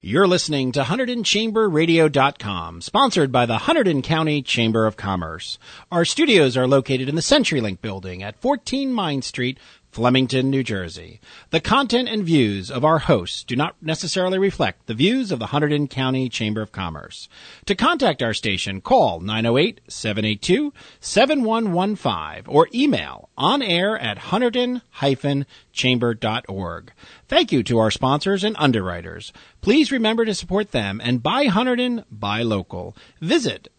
You're listening to HunterdonChamberRadio.com, sponsored by the Hunterdon County Chamber of Commerce. Our studios are located in the CenturyLink building at 14 Mine Street, Flemington, New Jersey. The content and views of our hosts do not necessarily reflect the views of the Hunterdon County Chamber of Commerce. To contact our station, call 908-782-7115 or email onair@hunterdon-chamber.org. Thank you to our sponsors and underwriters. Please remember to support them and buy Hunterdon, buy local. Visit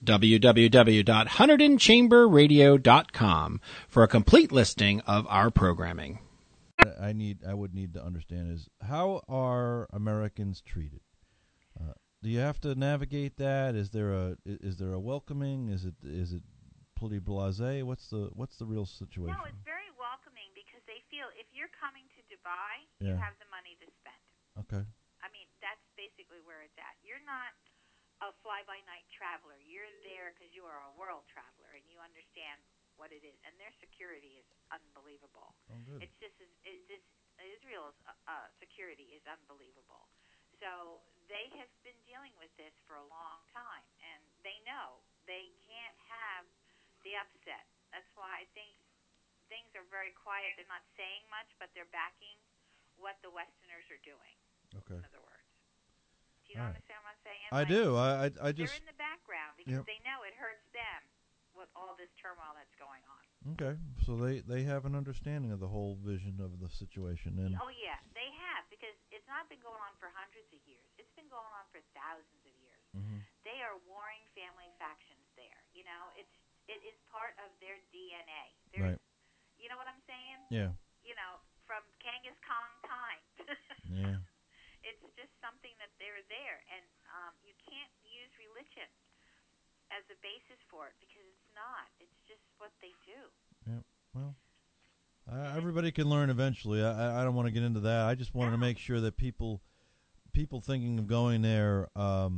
www.HunterdonChamberRadio.com for a complete listing of our programming. I would need to understand is how are Americans treated? Do you have to navigate that? Is there a welcoming? Is it pretty blasé? What's the real situation? No, it's very welcoming because they feel if you're coming to Dubai, Yeah. you have the money to spend. Okay. I mean, that's basically where it's at. You're not a fly-by-night traveler. You're there because you are a world traveler and you understand what it is. And their security is unbelievable. Oh, good. It's just Israel's security is unbelievable. So they have been dealing with this for a long time, and they know they can't have the upset. That's why I think things are very quiet. They're not saying much, but they're backing what the Westerners are doing. Okay. In other words. Do you understand what I'm saying? I do. I just... They're in the background because they know it hurts them with all this turmoil that's going on. Okay. So they have an understanding of the whole vision of the situation. And oh, yeah. They have because it's not been going on for hundreds of years. It's been going on for thousands of years. Mm-hmm. They are warring family factions there. You know, it is part of their DNA. Right. You know what I'm saying? Yeah. You know, from Genghis Khan time. Yeah. It's just something that they're there, and you can't use religion as a basis for it because it's not. It's just what they do. Yeah. Well, everybody can learn eventually. I don't want to get into that. I just wanted to make sure that people thinking of going there,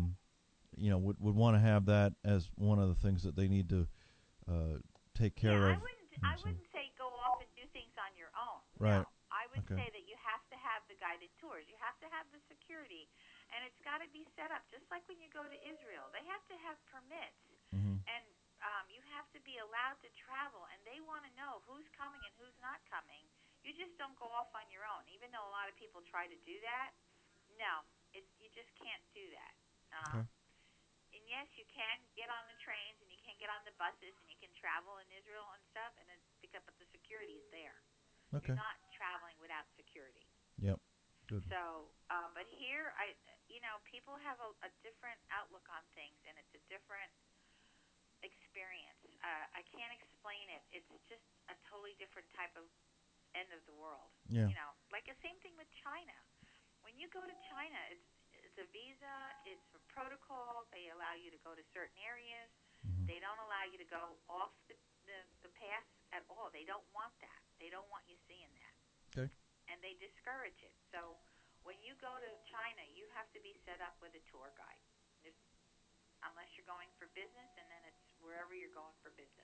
would want to have that as one of the things that they need to take care of. I wouldn't say go off and do things on your own. Right. No, I would say that you have to have the guided tours. You have to have the security, and it's got to be set up just like when you go to Israel. They have to have permits, and you have to be allowed to travel, and they want to know who's coming and who's not coming. You just don't go off on your own, even though a lot of people try to do that. No, you just can't do that. Okay. And yes, you can get on the trains and you can get on the buses and you can travel in Israel and stuff, and but the security is there. Okay. You're not traveling without security. Yep. Good. So, but here, people have a different outlook on things, and it's a different experience. I can't explain it. It's just a totally different type of end of the world. Yeah. You know, like the same thing with China. When you go to China, it's a visa, it's a protocol. They allow you to go to certain areas. Mm-hmm. They don't allow you to go off the path at all. They don't want that. They don't want you seeing that. Okay. And they discourage it. So when you go to China, you have to be set up with a tour guide. Unless you're going for business, and then it's wherever you're going for business.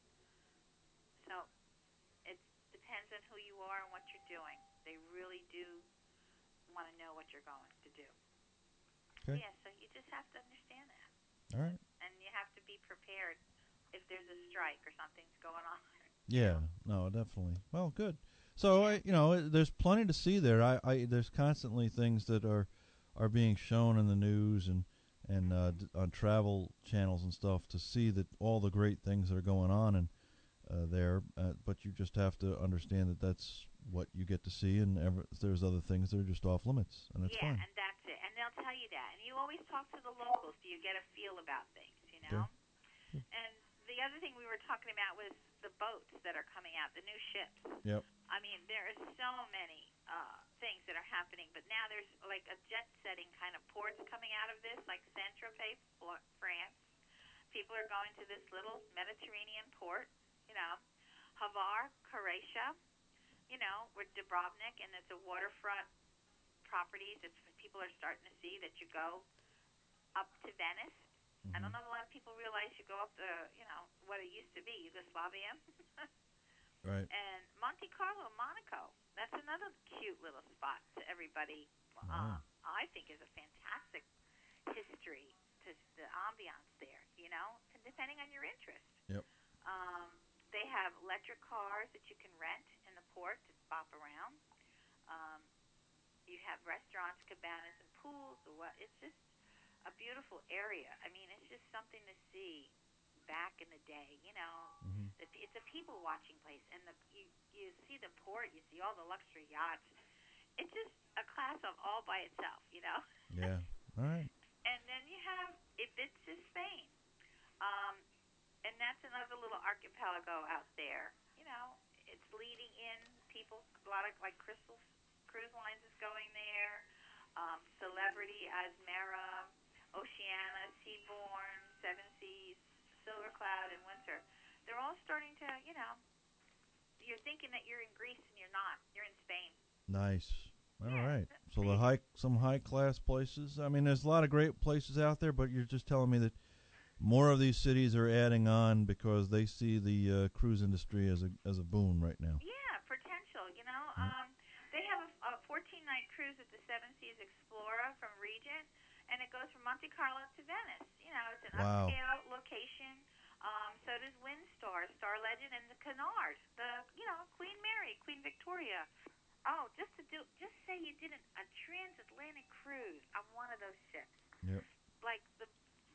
So it depends on who you are and what you're doing. They really do want to know what you're going to do. Okay. Yeah, so you just have to understand that. All right. And you have to be prepared if there's a strike or something's going on. Yeah. No, definitely. Well, good. So, there's plenty to see there. There's constantly things that are being shown in the news and on travel channels and stuff to see that all the great things that are going on and there. But you just have to understand that that's what you get to see, and there's other things that are just off limits, and that's fine. Yeah, and that's it. And they'll tell you that. And you always talk to the locals so you get a feel about things, you know? Okay. And the other thing we were talking about was the boats that are coming out, the new ships. Yep. I mean, there are so many things that are happening, but now there's like a jet-setting kind of ports coming out of this, like Saint-Tropez, France. People are going to this little Mediterranean port, Hvar, Croatia, with Dubrovnik, and it's a waterfront properties. People are starting to see that you go up to Venice. I don't know if a lot of people realize you go up the, what it used to be, Yugoslavia. Right. And Monte Carlo, Monaco. That's another cute little spot to everybody. Wow. I think is a fantastic depending on your interest. Yep. They have electric cars that you can rent in the port to bop around. You have restaurants, cabanas, and pools. It's just a beautiful area. I mean, it's just something to see back in the day. You know, it's a people-watching place, and you see the port, you see all the luxury yachts. It's just a class all by itself, you know. Yeah. All right. And then you have Ibiza, Spain, and that's another little archipelago out there. You know, it's leading in people. A lot of like Crystal Cruise Lines is going there. Celebrity, Asmara, Oceana, Seabourn, Seven Seas, Silver Cloud, and Windsor. They're all starting to, you know, you're thinking that you're in Greece and you're not. You're in Spain. Nice. All Yeah, right. that's So great. some high class places. I mean, there's a lot of great places out there, but you're just telling me that more of these cities are adding on because they see the cruise industry as a boon right now. Yeah, potential, you know. They have a 14-night cruise at the Seven Seas Explorer from Regent, and it goes from Monte Carlo to Venice. You know, it's an Wow. upscale location. So does Windstar, Star Legend, and the Cunard. Queen Mary, Queen Victoria. Oh, just say you did a transatlantic cruise on one of those ships. Yep. Like the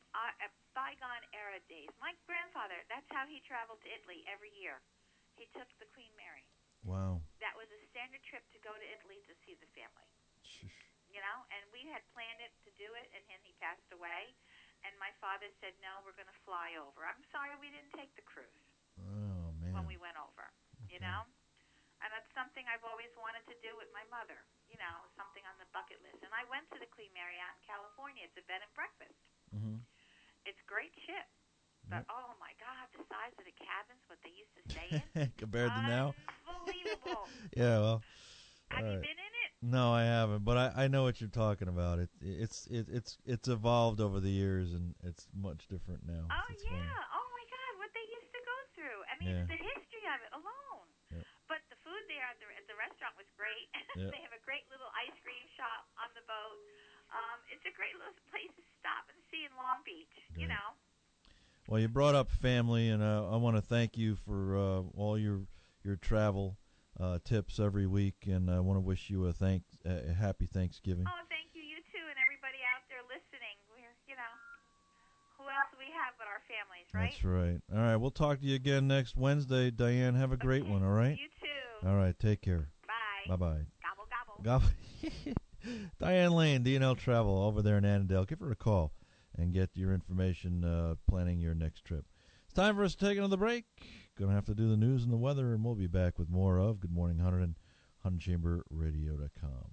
bygone era days. My grandfather, that's how he traveled to Italy every year. He took the Queen Mary. Wow. That was a standard trip to go to Italy to see the family. You know, and we had planned it to do it, and then he passed away. And my father said, no, we're going to fly over. I'm sorry we didn't take the cruise Oh man. when we went over, you know. And that's something I've always wanted to do with my mother, you know, something on the bucket list. And I went to the Queen Mary out in California. It's a bed and breakfast. Mm-hmm. It's a great ship. But, oh, my God, the size of the cabins, what they used to stay in. Compared to now. Unbelievable. Yeah. Well. Have all you right. been in it? No, I haven't, but I know what you're talking about. It's evolved over the years, and it's much different now. Oh, It's yeah. funny. Oh, my God, what they used to go through. I mean, Yeah. the history of it alone. Yep. But the food there at the restaurant was great. Yep. They have a great little ice cream shop on the boat. It's a great little place to stop and see in Long Beach, you Great. know. Well, you brought up family, and I want to thank you for all your travel tips every week, and I want to wish you a happy Thanksgiving. Oh, thank you. You too, and everybody out there listening. We're, you know, who else do we have but our families, right? That's right. All right, we'll talk to you again next Wednesday. Diane, have a great one, all right? You too. All right, take care. Bye. Bye-bye. Gobble, gobble. Gobble. Diane Lane, D&L Travel, over there in Annandale. Give her a call and get your information planning your next trip. It's time for us to take another break. Going to have to do the news and the weather, and we'll be back with more of Good Morning Hunterdon, HunterdonChamberRadio.com.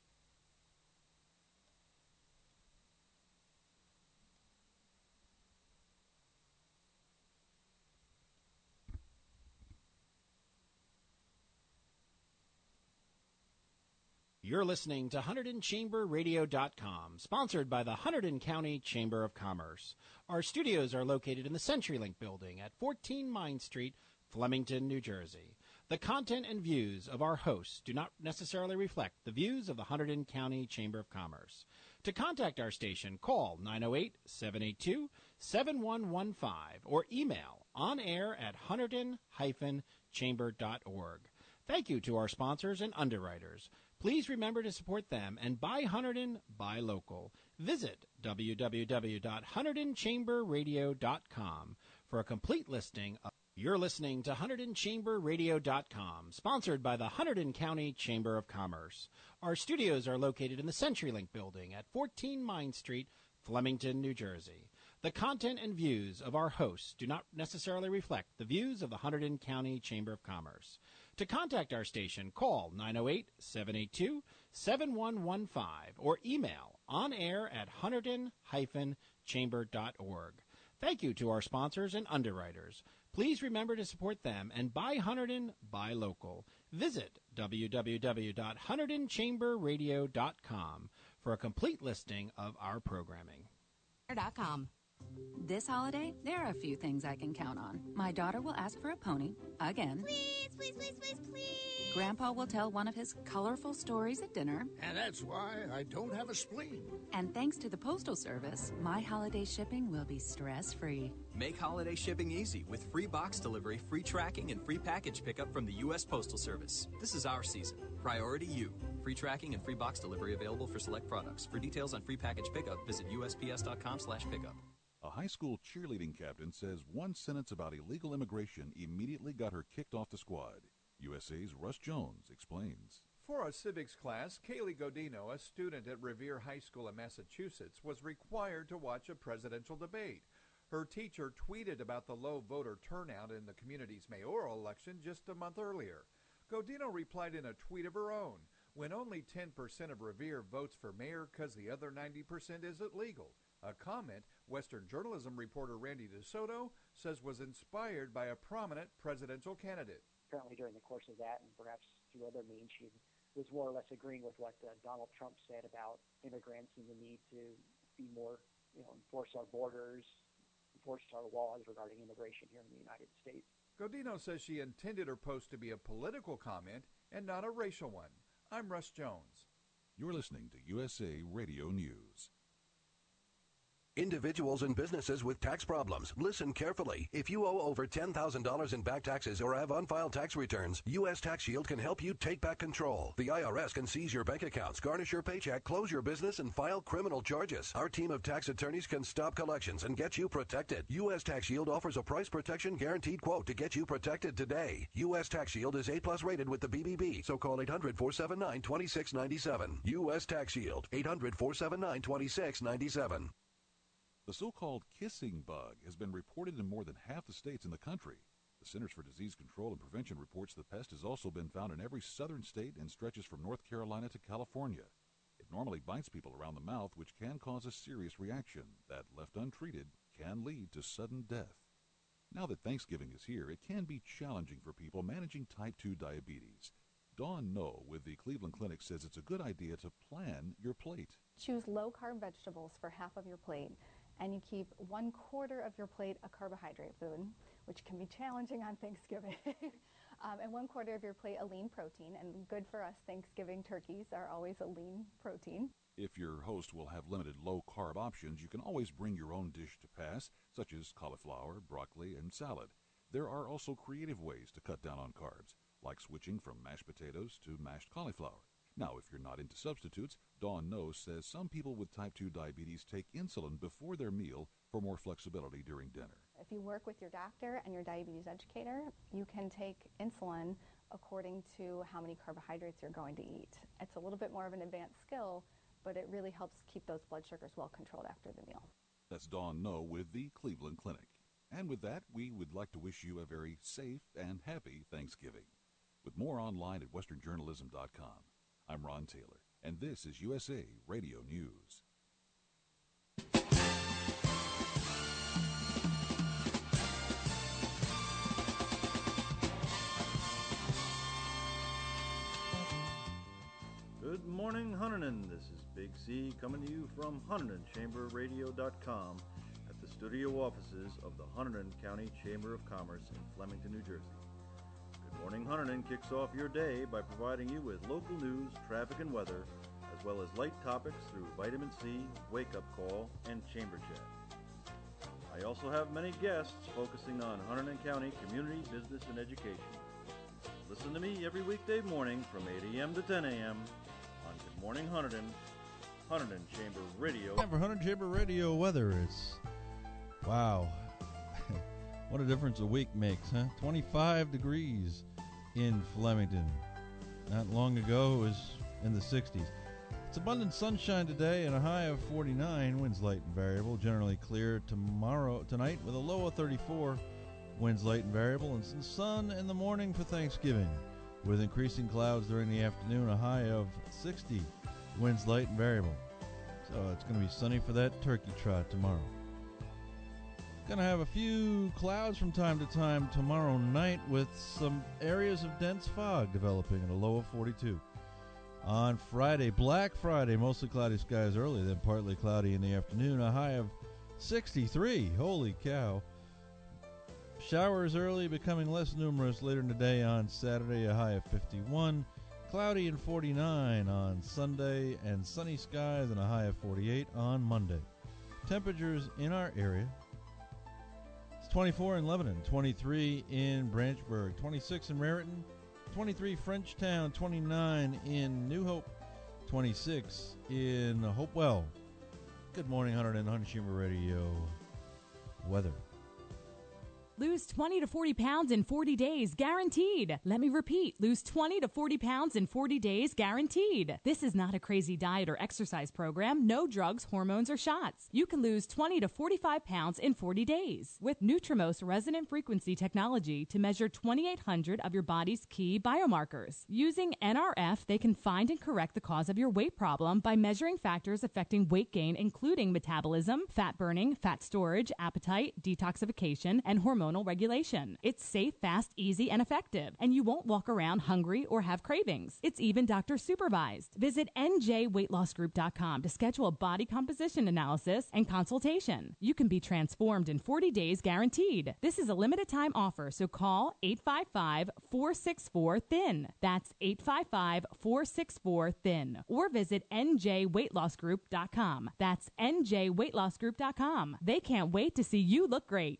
You're listening to HunterdonChamberRadio.com, sponsored by the Hunterdon County Chamber of Commerce. Our studios are located in the CenturyLink building at 14 Mine Street, Flemington, New Jersey. The content and views of our hosts do not necessarily reflect the views of the Hunterdon County Chamber of Commerce. To contact our station, call 908-782-7115 or email onair@hunterdon-chamber.org. Thank you to our sponsors and underwriters. Please remember to support them and buy Hunterdon, buy local. Visit www.HunterdonChamberRadio.com for a complete listing of... You're listening to HunterdonChamberRadio.com, sponsored by the Hunterdon County Chamber of Commerce. Our studios are located in the CenturyLink building at 14 Mine Street, Flemington, New Jersey. The content and views of our hosts do not necessarily reflect the views of the Hunterdon County Chamber of Commerce. To contact our station, call 908-782-7115 or email onair@hunterdon-chamber.org. Thank you to our sponsors and underwriters. Please remember to support them and buy Hunterdon, buy local. Visit www.HunterdonChamberRadio.com for a complete listing of our programming. .com. This holiday, there are a few things I can count on. My daughter will ask for a pony, again. Please, please, please, please, please. Grandpa will tell one of his colorful stories at dinner. And that's why I don't have a spleen. And thanks to the Postal Service, my holiday shipping will be stress-free. Make holiday shipping easy with free box delivery, free tracking, and free package pickup from the U.S. Postal Service. This is our season. Priority you. Free tracking and free box delivery available for select products. For details on free package pickup, visit usps.com/pickup. A high school cheerleading captain says one sentence about illegal immigration immediately got her kicked off the squad. USA's Russ Jones explains. For a civics class, Kaylee Godino, a student at Revere High School in Massachusetts, was required to watch a presidential debate. Her teacher tweeted about the low voter turnout in the community's mayoral election just a month earlier. Godino replied in a tweet of her own, "When only 10% of Revere votes for mayor because the other 90% isn't legal." A comment Western journalism reporter Randy DeSoto says was inspired by a prominent presidential candidate. Apparently during the course of that, and perhaps through other means, she was more or less agreeing with what Donald Trump said about immigrants and the need to be more, enforce our borders, enforce our laws regarding immigration here in the United States. Godino says she intended her post to be a political comment and not a racial one. I'm Russ Jones. You're listening to USA Radio News. Individuals and businesses with tax problems, listen carefully. If you owe over $10,000 in back taxes or have unfiled tax returns, U.S. Tax Shield can help you take back control. The IRS can seize your bank accounts, garnish your paycheck, close your business, and file criminal charges. Our team of tax attorneys can stop collections and get you protected. U.S. Tax Shield offers a price protection guaranteed quote to get you protected today. U.S. Tax Shield is A+ rated with the BBB, so call 800-479-2697. U.S. Tax Shield, 800-479-2697. The so-called kissing bug has been reported in more than half the states in the country. The Centers for Disease Control and Prevention reports the pest has also been found in every southern state and stretches from North Carolina to California. It normally bites people around the mouth, which can cause a serious reaction that, left untreated, can lead to sudden death. Now that Thanksgiving is here, it can be challenging for people managing type 2 diabetes. Dawn No with the Cleveland Clinic says it's a good idea to plan your plate. Choose low-carb vegetables for half of your plate, and you keep 1/4 of your plate a carbohydrate food, which can be challenging on Thanksgiving, and 1/4 of your plate a lean protein, and good for us, Thanksgiving turkeys are always a lean protein. If your host will have limited low-carb options, you can always bring your own dish to pass, such as cauliflower, broccoli, and salad. There are also creative ways to cut down on carbs, like switching from mashed potatoes to mashed cauliflower. Now, if you're not into substitutes, Dawn No says some people with type 2 diabetes take insulin before their meal for more flexibility during dinner. If you work with your doctor and your diabetes educator, you can take insulin according to how many carbohydrates you're going to eat. It's a little bit more of an advanced skill, but it really helps keep those blood sugars well controlled after the meal. That's Dawn No with the Cleveland Clinic. And with that, we would like to wish you a very safe and happy Thanksgiving. With more online at westernjournalism.com. I'm Ron Taylor, and this is USA Radio News. Good morning, Hunterdon. This is Big C coming to you from HunterdonChamberRadio.com at the studio offices of the Hunterdon County Chamber of Commerce in Flemington, New Jersey. Good Morning Hunterdon kicks off your day by providing you with local news, traffic, and weather, as well as light topics through Vitamin C, Wake Up Call, and Chamber Chat. I also have many guests focusing on Hunterdon County community, business, and education. Listen to me every weekday morning from 8 a.m. to 10 a.m. on Good Morning Hunterdon, Hunterdon Chamber Radio. Time for Hunterdon Chamber Radio weather. It's, wow, what a difference a week makes, huh? 25 degrees in Flemington. Not long ago, it was in the 60s. It's abundant sunshine today and a high of 49. Winds light and variable. Generally clear tonight with a low of 34. Winds light and variable, and some sun in the morning for Thanksgiving. With increasing clouds during the afternoon, a high of 60. Winds light and variable. So it's going to be sunny for that turkey trot tomorrow. Going to have a few clouds from time to time tomorrow night with some areas of dense fog developing at a low of 42. On Friday, Black Friday, mostly cloudy skies early, then partly cloudy in the afternoon, a high of 63. Holy cow. Showers early, becoming less numerous later in the day on Saturday, a high of 51. Cloudy and 49 on Sunday, and sunny skies and a high of 48 on Monday. Temperatures in our area: it's 24 in Lebanon, 23 in Branchburg, 26 in Raritan, 23 Frenchtown, 29 in New Hope, 26 in Hopewell. Good morning, 100 Humor Radio weather. Lose 20 to 40 pounds in 40 days, guaranteed. Let me repeat, lose 20 to 40 pounds in 40 days, guaranteed. This is not a crazy diet or exercise program, no drugs, hormones, or shots. You can lose 20 to 45 pounds in 40 days with Nutrimos resonant frequency technology to measure 2,800 of your body's key biomarkers. Using NRF, they can find and correct the cause of your weight problem by measuring factors affecting weight gain, including metabolism, fat burning, fat storage, appetite, detoxification, and hormonal regulation. It's safe, fast, easy, and effective, and you won't walk around hungry or have cravings. It's even doctor supervised. Visit njweightlossgroup.com to schedule a body composition analysis and consultation. You can be transformed in 40 days guaranteed. This is a limited time offer, so call 855-464-THIN. That's 855-464-THIN. Or visit njweightlossgroup.com. That's njweightlossgroup.com. They can't wait to see you look great.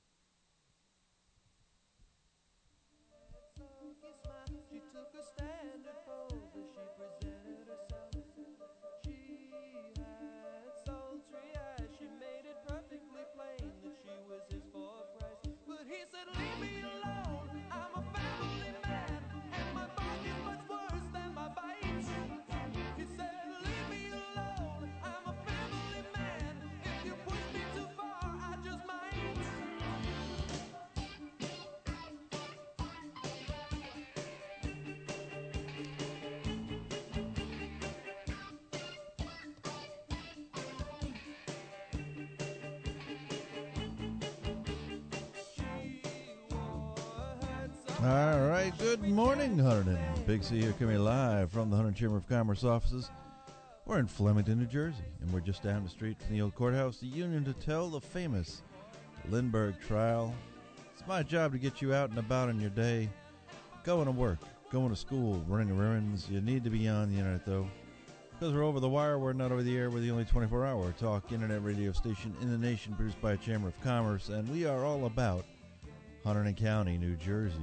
All right, good morning, Hunterdon. Big C here, coming live from the Hunterdon Chamber of Commerce offices. We're in Flemington, New Jersey, and we're just down the street from the old courthouse, the Union, to tell the famous Lindbergh trial. It's my job to get you out and about in your day, going to work, going to school, running errands. You need to be on the internet, though, because we're over the wire. We're not over the air. We're the only 24-hour talk internet radio station in the nation, produced by a Chamber of Commerce, and we are all about Hunterdon County, New Jersey.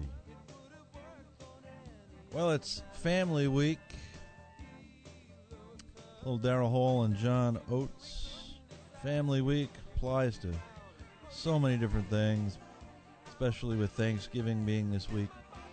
Well, it's Family Week. Little Daryl Hall and John Oates. Family Week applies to so many different things, especially with Thanksgiving being this week.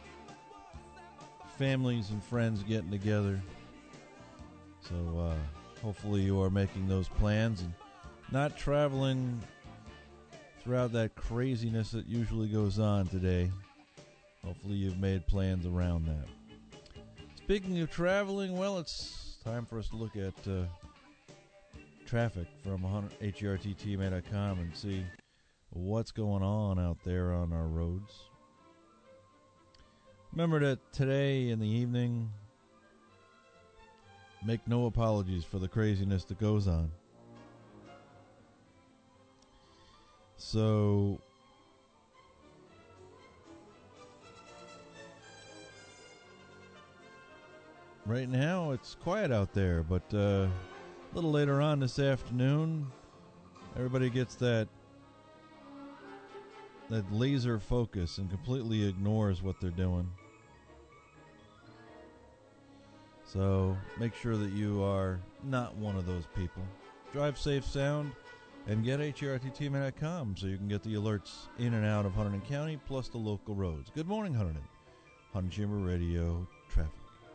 Families and friends getting together. So hopefully you are making those plans and not traveling throughout that craziness that usually goes on today. Hopefully you've made plans around that. Speaking of traveling, well, it's time for us to look at traffic from HERTTMA.com and see what's going on out there on our roads. Remember that today in the evening, make no apologies for the craziness that goes on. So right now it's quiet out there, but a little later on this afternoon, everybody gets that laser focus and completely ignores what they're doing. So make sure that you are not one of those people. Drive safe, sound, and get HERTTMA.com so you can get the alerts in and out of Hunterdon County, plus the local roads. Good morning, Hunterdon. Hunterdon Chamber Radio traffic.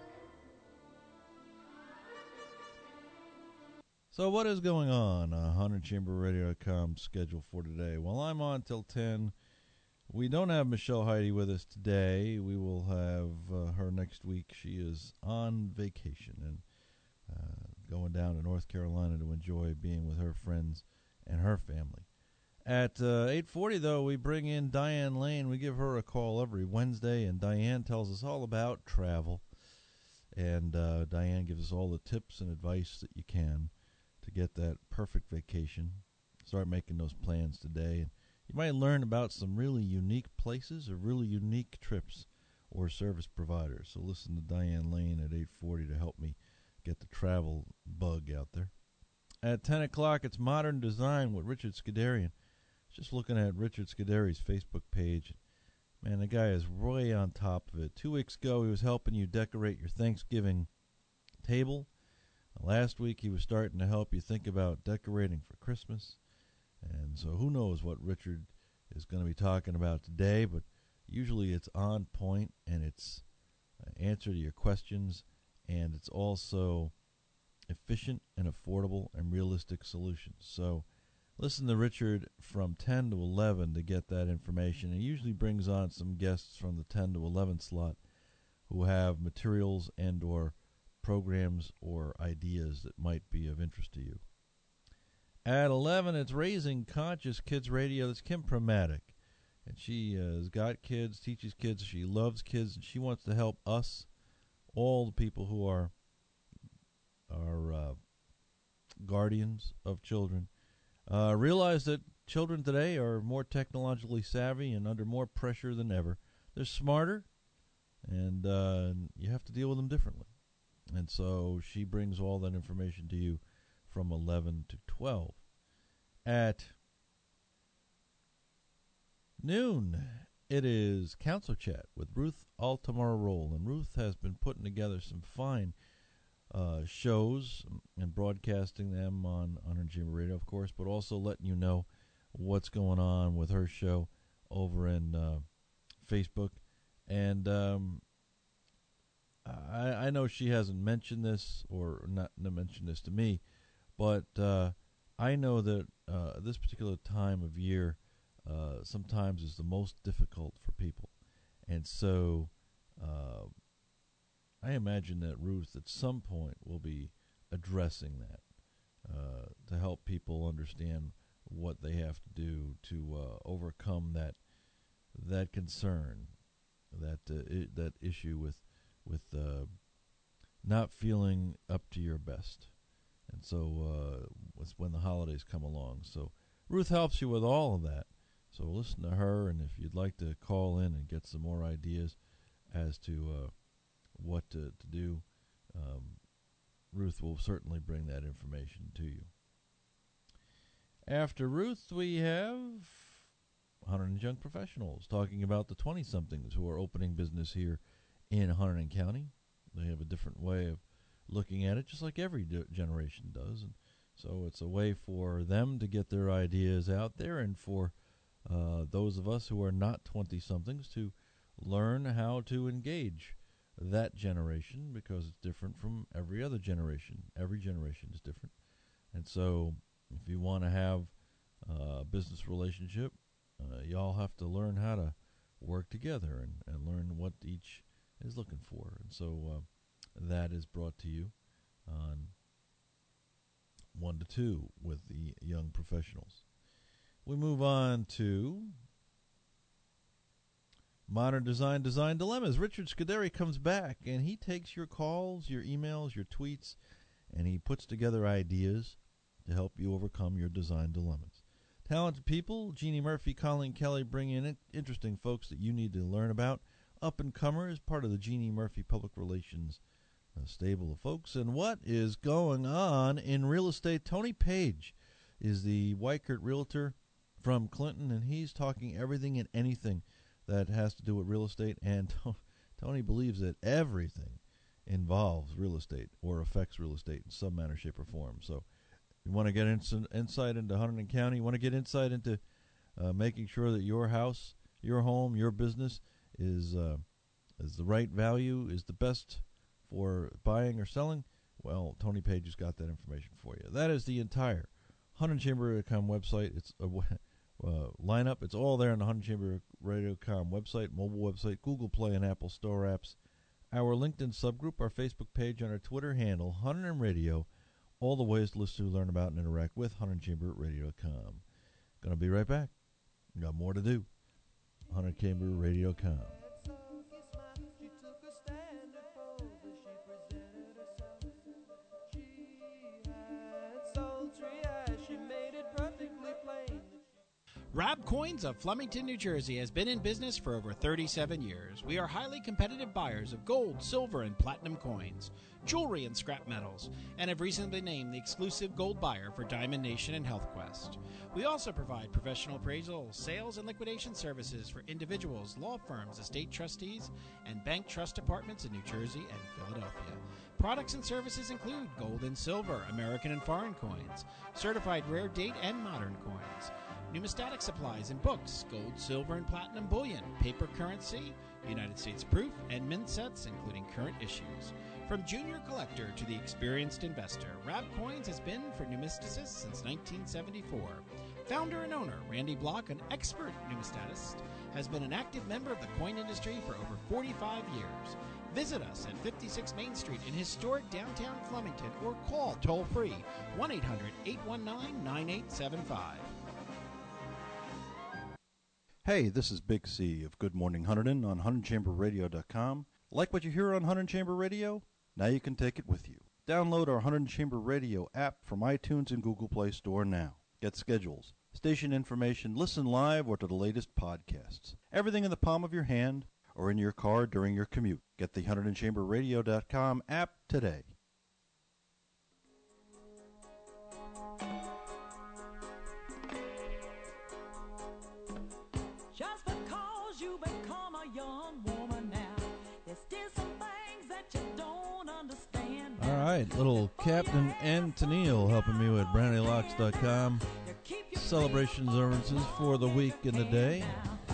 So what is going on? HunterdonChamberRadio.com schedule for today. Well, I'm on till 10. We don't have Michelle Heidi with us today. We will have her next week. She is on vacation and going down to North Carolina to enjoy being with her friends and her family. At 8:40, though, we bring in Diane Lane. We give her a call every Wednesday, and Diane tells us all about travel. And Diane gives us all the tips and advice that you can to get that perfect vacation. start making those plans today. And you might learn about some really unique places or really unique trips or service providers. So listen to Diane Lane at 8:40 to help me get the travel bug out there. At 10 o'clock, it's Modern Design with Richard Scuderian. Just looking at Richard Scuderi's Facebook page. Man, the guy is way on top of it. 2 weeks ago, he was helping you decorate your Thanksgiving table. Last week, he was starting to help you think about decorating for Christmas. And so who knows what Richard is going to be talking about today, but usually it's on point, and it's answer to your questions, and it's also efficient and affordable and realistic solutions. So listen to Richard from 10 to 11 to get that information. He usually brings on some guests from the 10 to 11 slot who have materials and or programs or ideas that might be of interest to you. At 11, it's Raising Conscious Kids Radio. That's Kim Pramatic. And she has got kids, teaches kids. She loves kids, and she wants to help us, all the people who are guardians of children, realize that children today are more technologically savvy and under more pressure than ever. They're smarter, and you have to deal with them differently. And so she brings all that information to you from 11 to 12. At noon, it is Counselor Chat with Ruth Altamara-Roll. And Ruth has been putting together some fine shows and broadcasting them on her Chamber Radio, of course, but also letting you know what's going on with her show over in Facebook. And I know she hasn't mentioned this or not mentioned this to me, but I know that this particular time of year sometimes is the most difficult for people. And so I imagine that Ruth at some point will be addressing that to help people understand what they have to do to overcome that concern, that issue with not feeling up to your best. And so it's when the holidays come along. So Ruth helps you with all of that. So listen to her, and if you'd like to call in and get some more ideas as to what to do, Ruth will certainly bring that information to you. After Ruth, we have Hunterdon Young Professionals talking about the 20-somethings who are opening business here in Hunterdon County. They have a different way of looking at it, just like every generation does. And so it's a way for them to get their ideas out there, and for those of us who are not 20-somethings to learn how to engage that generation, because it's different from every other generation. Every generation is different. And so if you want to have a business relationship, you all have to learn how to work together and learn what each is looking for. And so that is brought to you on 1 to 2 with the young professionals. We move on to Modern Design Dilemmas. Richard Scuderi comes back, and he takes your calls, your emails, your tweets, and he puts together ideas to help you overcome your design dilemmas. Talented people, Jeannie Murphy, Colleen Kelly, bring in interesting folks that you need to learn about. Up-and-comers, part of the Jeannie Murphy Public Relations stable of folks. And what is going on in real estate? Tony Page is the Weichert realtor from Clinton, and he's talking everything and anything that has to do with real estate. And Tony believes that everything involves real estate or affects real estate in some manner, shape, or form. So you want to get insight into Hunterdon County, you want to get insight into making sure that your house, your home, your business is the right value, is the best for buying or selling. Well, Tony Page has got that information for you. That is the entire HunterdonChamber.com website. It's a lineup. It's all there on the HunterdonChamber.com website, mobile website, Google Play and Apple Store apps, our LinkedIn subgroup, our Facebook page, and our Twitter handle, Hunterdon Radio. All the ways to listen to, learn about, and interact with HunterdonChamber.radio.com. Going to be right back. Got more to do. HunterdonChamber.radio.com. She made it perfectly plain. Rab Coins of Flemington, New Jersey has been in business for over 37 years. We are highly competitive buyers of gold, silver, and platinum coins, jewelry, and scrap metals, and have recently been named the exclusive gold buyer for Diamond Nation and HealthQuest. We also provide professional appraisal, sales, and liquidation services for individuals, law firms, estate trustees, and bank trust departments in New Jersey and Philadelphia. Products and services include gold and silver, American and foreign coins, certified rare date and modern coins, numismatic supplies and books, gold, silver, and platinum bullion, paper currency, United States proof, and mint sets, including current issues. From junior collector to the experienced investor, Rab Coins has been for numisticists since 1974. Founder and owner Randy Block, an expert numismatist, has been an active member of the coin industry for over 45 years. Visit us at 56 Main Street in historic downtown Flemington or call toll-free 1-800-819-9875. Hey, this is Big C of Good Morning Hunterdon on HunterdonChamberRadio.com. Like what you hear on Hunterdon Chamber Radio? Now you can take it with you. Download our Hunterdon Chamber Radio app from iTunes and Google Play Store now. Get schedules, station information, listen live or to the latest podcasts. Everything in the palm of your hand or in your car during your commute. Get the HunterdonChamberRadio.com app today. Just because you become a young woman now, there's still some things that you don't understand. All right, little Captain N. Tennille helping me with BrownieLocks.com. Celebration observances for the week and the day.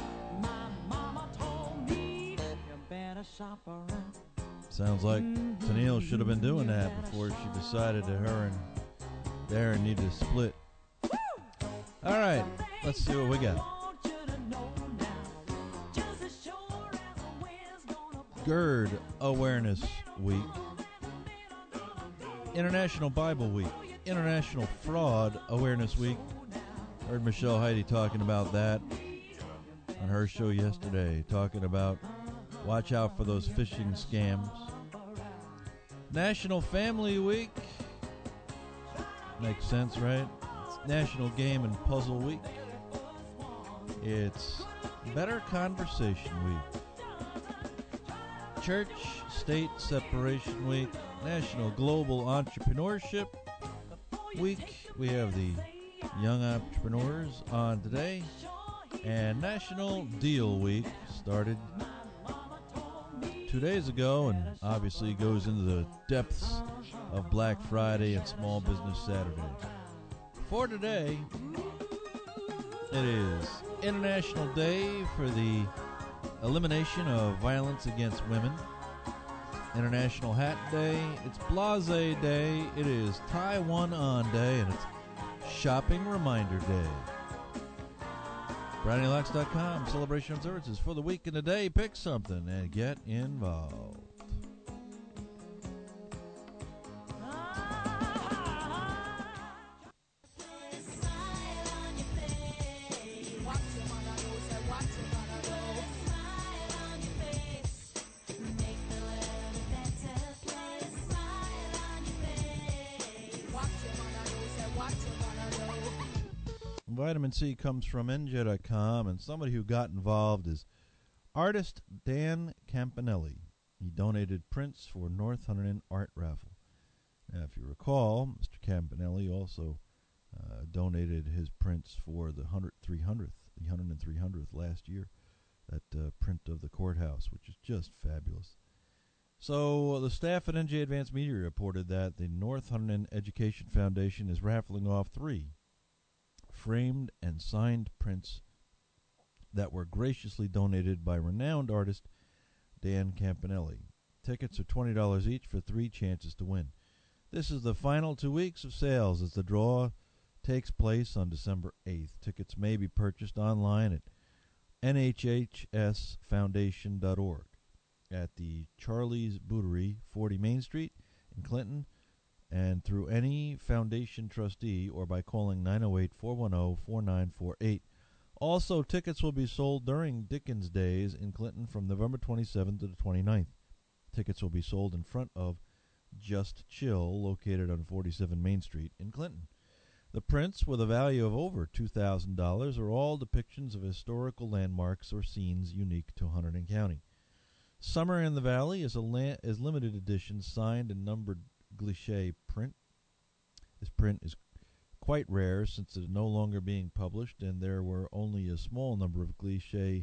Sounds like Tennille should have been doing that before she decided that her and Darren need to split. All right, let's see what we got. GERD Awareness Week, International Bible Week, International Fraud Awareness Week. Heard Michelle Heidi talking about that on her show yesterday, talking about watch out for those phishing scams. National Family Week. Makes sense, right? It's National Game and Puzzle Week. It's Better Conversation Week. Church-State Separation Week, National Global Entrepreneurship Week. We have the Young Entrepreneurs on today. And National Deal Week started 2 days ago and obviously goes into the depths of Black Friday and Small Business Saturday. For today, it is International Day for the Elimination of Violence Against Women. International Hat Day. It's Blase Day. It is Taiwan On Day. And it's Shopping Reminder Day. BrownieLocks.com. Celebration observances for the week and the day. Pick something and get involved. Vitamin C comes from NJ.com, and somebody who got involved is artist Dan Campanelli. He donated prints for North Hunterdon Art Raffle. Now, if you recall, Mr. Campanelli also donated his prints for the 10300th last year, that print of the courthouse, which is just fabulous. So the staff at NJ Advanced Media reported that the North Hunterdon Education Foundation is raffling off 3 framed and signed prints that were graciously donated by renowned artist Dan Campanelli. Tickets are $20 each for 3 chances to win. This is the final 2 weeks of sales as the draw takes place on December 8th. Tickets may be purchased online at nhhsfoundation.org at the Charlie's Bouterie, 40 Main Street in Clinton, and through any foundation trustee or by calling 908-410-4948. Also, tickets will be sold during Dickens Days in Clinton from November 27th to the 29th. Tickets will be sold in front of Just Chill, located on 47 Main Street in Clinton. The prints, with a value of over $2,000, are all depictions of historical landmarks or scenes unique to Hunterdon County. Summer in the Valley is limited edition signed and numbered cliché print. This print is quite rare since it is no longer being published, and there were only a small number of cliché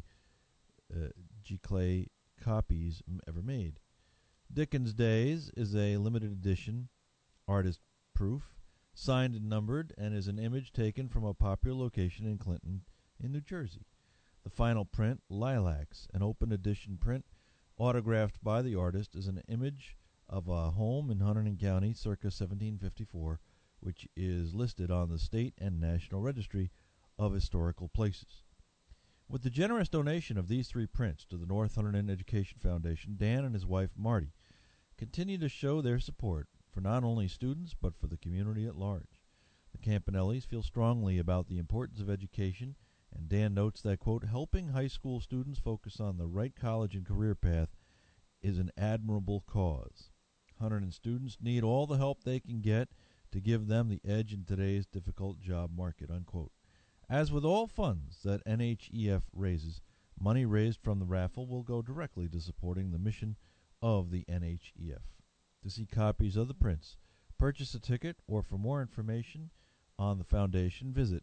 giclée copies ever made. Dickens Days is a limited edition artist proof, signed and numbered, and is an image taken from a popular location in Clinton, in New Jersey. The final print, Lilacs, an open edition print autographed by the artist, is an image of a home in Hunterdon County circa 1754, which is listed on the State and National Registry of Historical Places. With the generous donation of these 3 prints to the North Hunterdon Education Foundation, Dan and his wife Marty continue to show their support for not only students but for the community at large. The Campanellis feel strongly about the importance of education, and Dan notes that, quote, helping high school students focus on the right college and career path is an admirable cause. Hunterdon students need all the help they can get to give them the edge in today's difficult job market, unquote. As with all funds that NHEF raises, money raised from the raffle will go directly to supporting the mission of the NHEF. To see copies of the prints, purchase a ticket, or for more information on the foundation, visit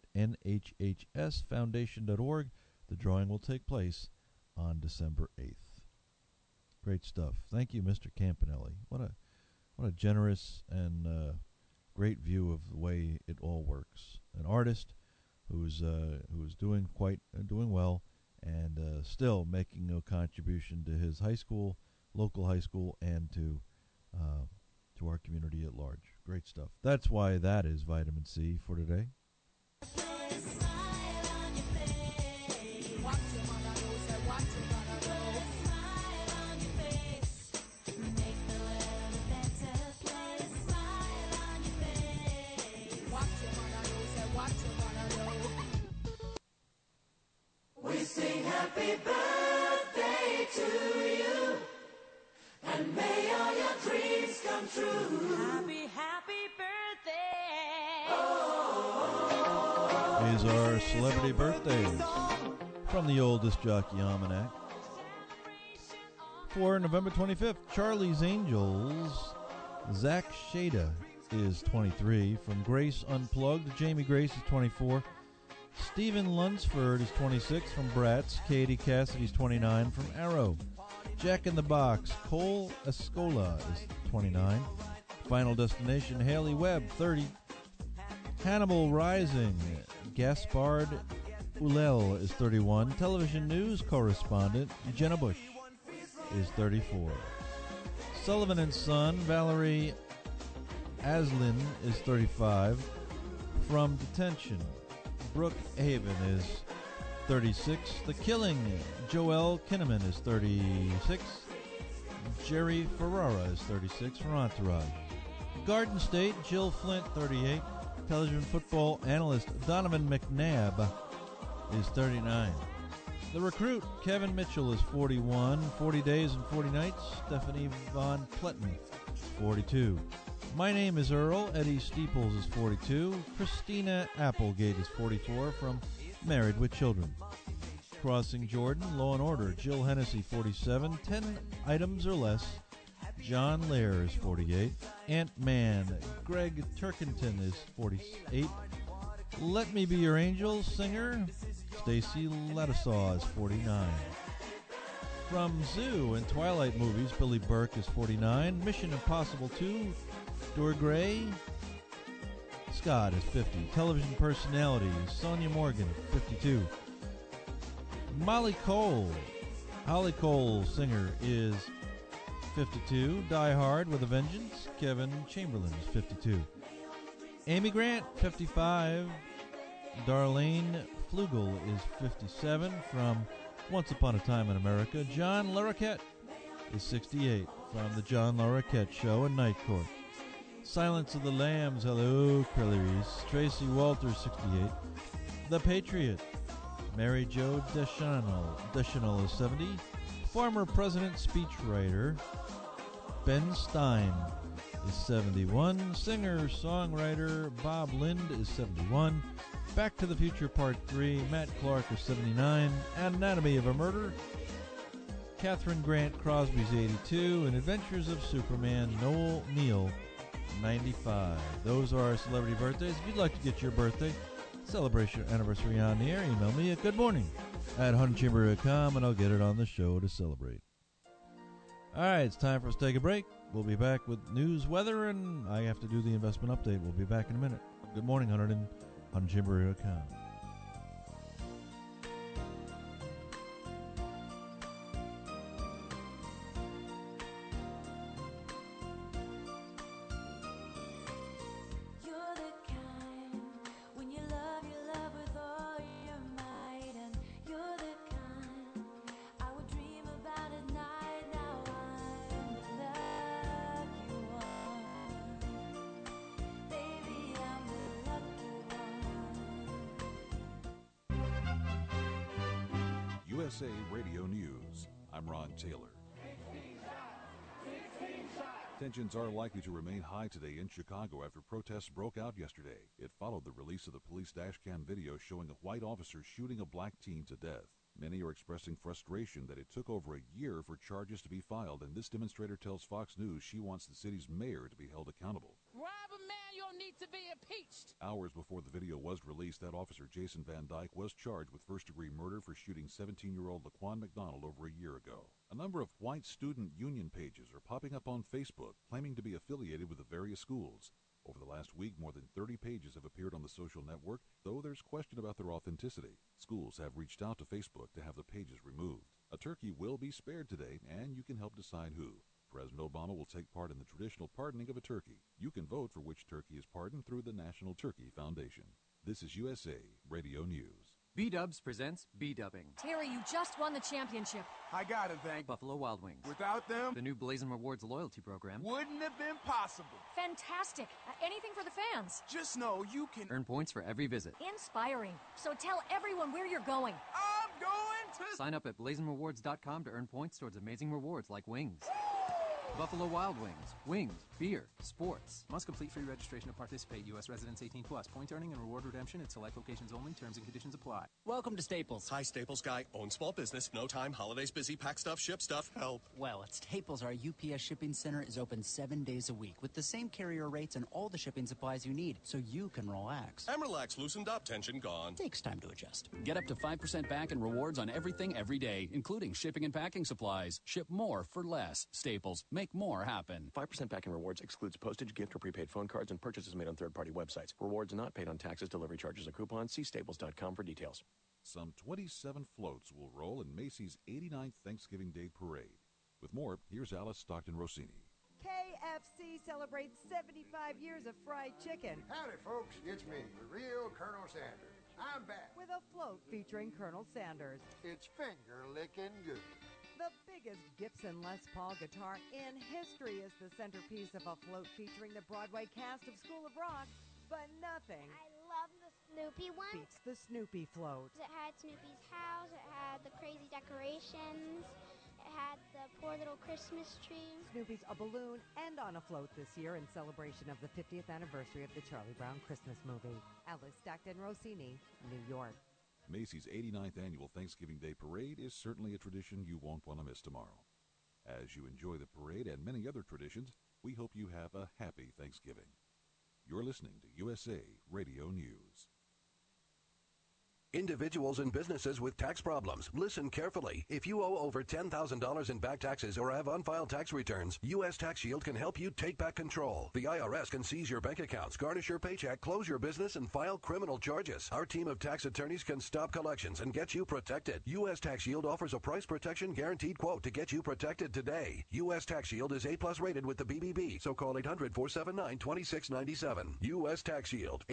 nhhsfoundation.org. The drawing will take place on December 8th. Great stuff. Thank you, Mr. Campanelli. What a generous and great view of the way it all works. An artist who's doing well, and still making a contribution to his local high school, and to our community at large. Great stuff. That's why that is Vitamin C for today. We sing happy birthday to you, and may all your dreams come true. Happy, happy birthday. These are celebrity birthdays from the Oldest Jockey Almanac. For November 25th, Charlie's Angels, Zach Shada is 23. From Grace Unplugged, Jamie Grace is 24. Stephen Lunsford is 26 from Bratz. Katie Cassidy's 29 from Arrow. Jack in the Box, Cole Escola is 29. Final Destination, Haley Webb, 30. Hannibal Rising, Gaspard Ulel is 31. Television news correspondent, Jenna Bush is 34. Sullivan and Son, Valerie Aslin is 35. From Detention, Brooke Haven is 36. The Killing, Joel Kinnaman is 36. Jerry Ferrara is 36 from Entourage. Garden State, Jill Flint, 38. Television football analyst Donovan McNabb is 39. The Recruit, Kevin Mitchell is 41. 40 Days and 40 Nights, Stephanie Von Pletten, 42. My Name is Earl, Eddie Steeples is 42. Christina Applegate is 44 from Married with Children. Crossing Jordan, Law & Order, Jill Hennessy, 47. 10 Items or Less, John Lair is 48. Ant-Man, Greg Turkington is 48. Let Me Be Your Angel, singer Stacy Ladisaw is 49. From Zoo and Twilight movies, Billy Burke is 49. Mission Impossible 2, Dorgray Scott is 50. Television personality, Sonia Morgan, 52. Molly Cole, Holly Cole, singer, is 52. Die Hard with a Vengeance, Kevin Chamberlain is 52. Amy Grant, 55. Darlene Flugel is 57. From Once Upon a Time in America, John Larroquette is 68. From The John Larroquette Show and Night Court. Silence of the Lambs, hello, Clarice. Tracy Walters, 68. The Patriot, Mary Jo Deschanel is 70. Former President speechwriter Ben Stein is 71. Singer-songwriter Bob Lind is 71. Back to the Future Part 3, Matt Clark is 79. Anatomy of a Murder, Catherine Grant Crosby's 82. And Adventures of Superman, Noel Neal, 95. Those are our celebrity birthdays. If you'd like to get your birthday celebration anniversary on the air, email me at goodmorning@huntingchamber.com and I'll get it on the show to celebrate. All right, it's time for us to take a break. We'll be back with news, weather, and I have to do the investment update. We'll be back in a minute. Good morning, huntingchamber.com. USA Radio News. I'm Ron Taylor. Tensions are likely to remain high today in Chicago after protests broke out yesterday. It followed the release of the police dashcam video showing a white officer shooting a black teen to death. Many are expressing frustration that it took over a year for charges to be filed, and this demonstrator tells Fox News she wants the city's mayor to be held accountable. Rob Emanuel needs to be impeached. Hours before the video was released, that officer, Jason Van Dyke, was charged with first-degree murder for shooting 17-year-old Laquan McDonald over a year ago. A number of white student union pages are popping up on Facebook, claiming to be affiliated with the various schools. Over the last week, more than 30 pages have appeared on the social network, though there's question about their authenticity. Schools have reached out to Facebook to have the pages removed. A turkey will be spared today, and you can help decide who. President Obama will take part in the traditional pardoning of a turkey. You can vote for which turkey is pardoned through the National Turkey Foundation. This is USA Radio News. B-Dubs presents B-Dubbing. Terry, you just won the championship. I gotta thank Buffalo Wild Wings. Without them, the new Blazin' Rewards loyalty program Wouldn't have been possible. Fantastic. Anything for the fans. Just know you can earn points for every visit. Inspiring. So tell everyone where you're going. I'm going to sign up at blazinrewards.com to earn points towards amazing rewards like wings. Buffalo Wild Wings. Wings, beer, sports. Must complete free registration to participate. U.S. residents 18 plus. Point earning and reward redemption at select locations only. Terms and conditions apply. Welcome to Staples. Hi, Staples guy. Own small business. No time. Holidays busy. Pack stuff. Ship stuff. Help. Well, at Staples, our UPS shipping center is open 7 days a week with the same carrier rates and all the shipping supplies you need, so you can relax. I'm relaxed. Loosened up. Tension gone. Takes time to adjust. Get up to 5% back in rewards on everything every day, including shipping and packing supplies. Ship more for less. Staples. Make more happen. 5% back in rewards excludes postage, gift, or prepaid phone cards and purchases made on third-party websites. Rewards not paid on taxes, delivery charges, or coupons. See staples.com for details. Some 27 floats will roll in Macy's 89th Thanksgiving Day Parade. With more, here's Alice Stockton-Rossini. KFC celebrates 75 years of fried chicken. Howdy, folks. It's me, the real Colonel Sanders. I'm back. With a float featuring Colonel Sanders. It's finger-licking good. The biggest Gibson Les Paul guitar in history is the centerpiece of a float featuring the Broadway cast of School of Rock, but nothing I love the Snoopy one. beats the Snoopy float. It had Snoopy's house, it had the crazy decorations, it had the poor little Christmas tree. Snoopy's a balloon and on a float this year in celebration of the 50th anniversary of the Charlie Brown Christmas movie. Alice Stockton-Rossini, New York. Macy's 89th Annual Thanksgiving Day Parade is certainly a tradition you won't want to miss tomorrow. As you enjoy the parade and many other traditions, we hope you have a happy Thanksgiving. You're listening to USA Radio News. Individuals and businesses with tax problems, listen carefully. If you owe over $10,000 in back taxes or have unfiled tax returns, U.S. Tax Shield can help you take back control. The IRS can seize your bank accounts, garnish your paycheck, close your business, and file criminal charges. Our team of tax attorneys can stop collections and get you protected. U.S. Tax Shield offers a price protection guaranteed quote to get you protected today. U.S. Tax Shield is A+ rated with the BBB, so call 800-479-2697. U.S. Tax Shield,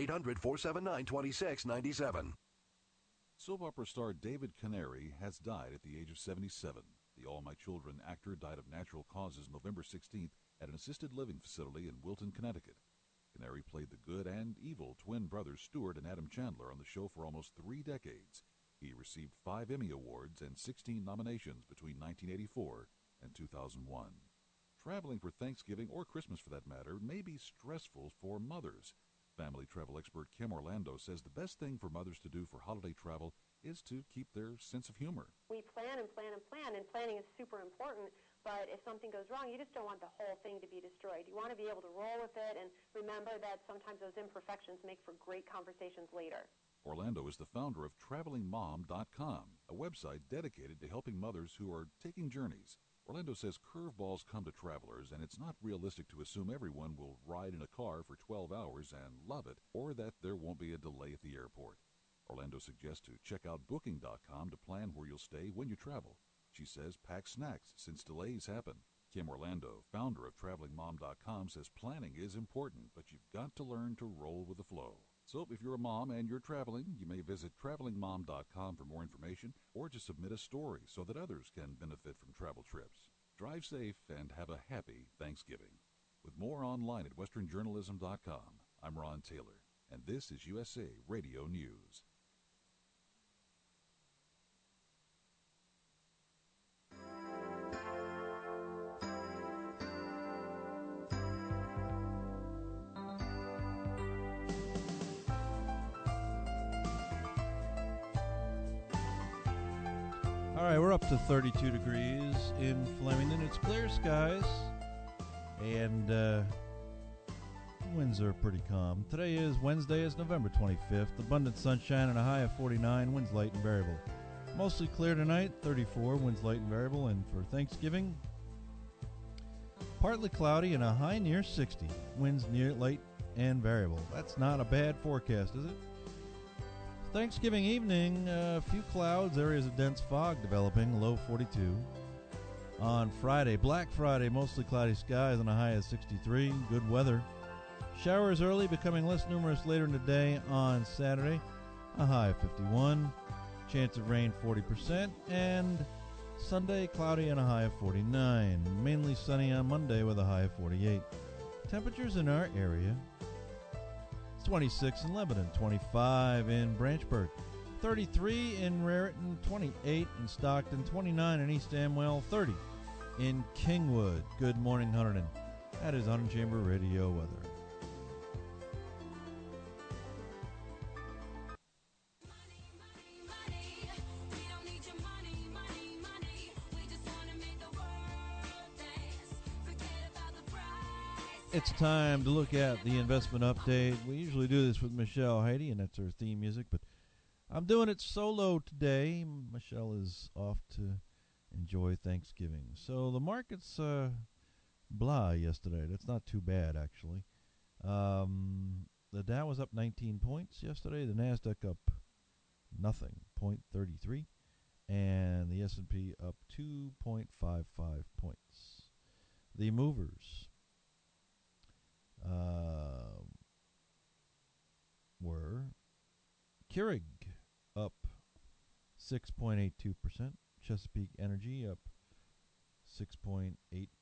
800-479-2697. Soap opera star David Canary has died at the age of 77. The All My Children actor died of natural causes November 16th at an assisted living facility in Wilton, Connecticut. Canary played the good and evil twin brothers Stuart and Adam Chandler on the show for almost 3 decades. He received 5 Emmy Awards and 16 nominations between 1984 and 2001. Traveling for Thanksgiving or Christmas, for that matter, may be stressful for mothers. Family travel expert Kim Orlando says the best thing for mothers to do for holiday travel is to keep their sense of humor. We plan and plan and plan, and planning is super important, but if something goes wrong, you just don't want the whole thing to be destroyed. You want to be able to roll with it and remember that sometimes those imperfections make for great conversations later. Orlando is the founder of TravelingMom.com, a website dedicated to helping mothers who are taking journeys. Orlando says curveballs come to travelers, and it's not realistic to assume everyone will ride in a car for 12 hours and love it, or that there won't be a delay at the airport. Orlando suggests to check out Booking.com to plan where you'll stay when you travel. She says pack snacks since delays happen. Kim Orlando, founder of TravelingMom.com, says planning is important, but you've got to learn to roll with the flow. So if you're a mom and you're traveling, you may visit TravelingMom.com for more information or to submit a story so that others can benefit from travel trips. Drive safe and have a happy Thanksgiving. With more online at westernjournalism.com, I'm Ron Taylor, and this is USA Radio News. All right, we're up to 32 degrees in Flemington. It's clear skies, and winds are pretty calm. Today is Wednesday, it's November 25th. Abundant sunshine and a high of 49, winds light and variable. Mostly clear tonight, 34, winds light and variable. And for Thanksgiving, partly cloudy and a high near 60, winds near light and variable. That's not a bad forecast, is it? Thanksgiving evening, a few clouds, areas of dense fog developing, low 42. On Friday, Black Friday, mostly cloudy skies and a high of 63, good weather. Showers early, becoming less numerous later in the day. On Saturday, a high of 51, chance of rain 40%, and Sunday, cloudy and a high of 49. Mainly sunny on Monday with a high of 48. Temperatures in our area: 26 in Lebanon, 25 in Branchburg, 33 in Raritan, 28 in Stockton, 29 in East Amwell, 30 in Kingwood. Good morning, Hunterdon. That is Hunterdon Chamber Radio weather. It's time to look at the investment update. We usually do this with Michelle Heidi, and that's her theme music, but I'm doing it solo today. Michelle is off to enjoy Thanksgiving. So the markets blah yesterday. That's not too bad, actually. The Dow was up 19 points yesterday. The NASDAQ up nothing, 0.33, and the S&P up 2.55 points. The movers were Keurig up 6.82%, Chesapeake Energy up 6.8%,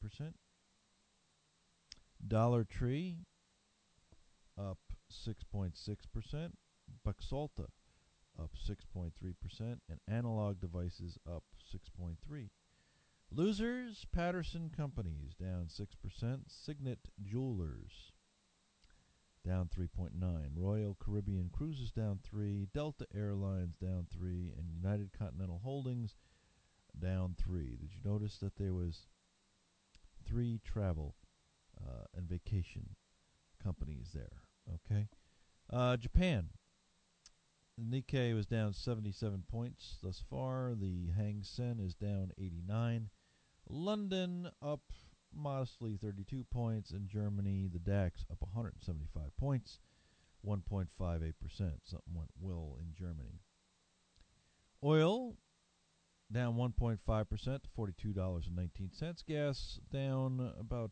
Dollar Tree up 6.6%, Baxalta up 6.3%, and Analog Devices up 6.3%. Losers, Patterson Companies down 6%, Signet Jewelers down 3.9%, Royal Caribbean Cruises down 3%, Delta Airlines down 3%, and United Continental Holdings down 3%. Did you notice that there was 3 travel and vacation companies there? Okay. Japan. The Nikkei was down 77 points thus far. The Hang Seng is down 89. London up modestly 32 points. In Germany, the DAX up 175 points, 1.58%. Something went well in Germany. Oil down 1.5% to $42.19. Gas down about